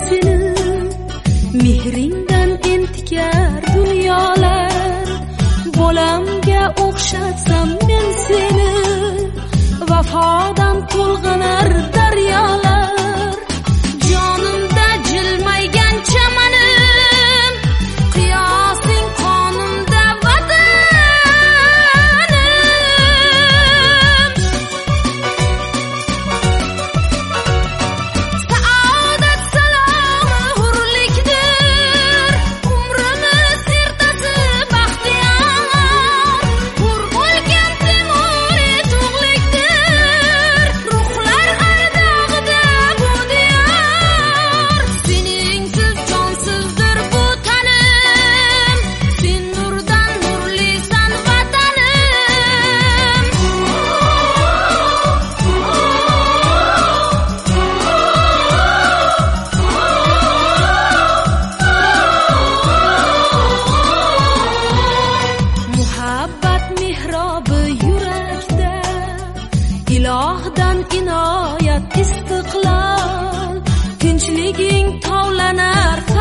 seni, mehringdan entikar dunyolar. Bolamga o'xshatsam men seni, vafodan to'lg'anar daryolar. Jonimda jilmaygan chamanim, qiyosing qonimda vatanim. Saodat salomi hurlikdir, umrimiz ertasi baxtiyor. Hur bo'lgan Temuriy tug'likdir, ruhlar ardog'ida bu diyor. Seningsiz jonsizdir bu tanim, sen nurdan nurlisan vatanim. Muhabbat mehrobi yurakda, ilohdan inoyat istiqlol. Tinchliging tovlanar